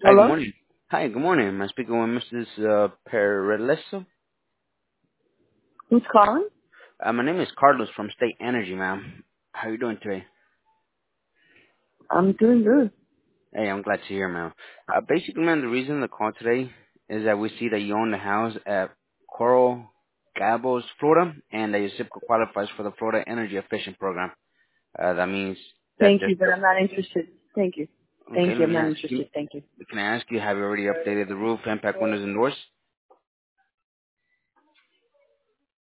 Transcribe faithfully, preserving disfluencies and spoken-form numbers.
Hi, good Hello? morning. Hi, good morning. Am I speaking with Missus Uh, Pereleso? Who's calling? Uh, my name is Carlos from State Energy, ma'am. How are you doing today? I'm doing good. Hey, I'm glad to hear, ma'am. Uh, basically, ma'am, the reason the call today is that we see that you own the house at Coral Gables, Florida, and that your zip code qualifies for the Florida Energy Efficient Program. Uh, that means that Thank there's you, but I'm not interested. Thank you. okay. Thank you. Let I'm me not ask you. interested. Thank you. Can I ask you, have you already updated the roof, impact windows, and doors?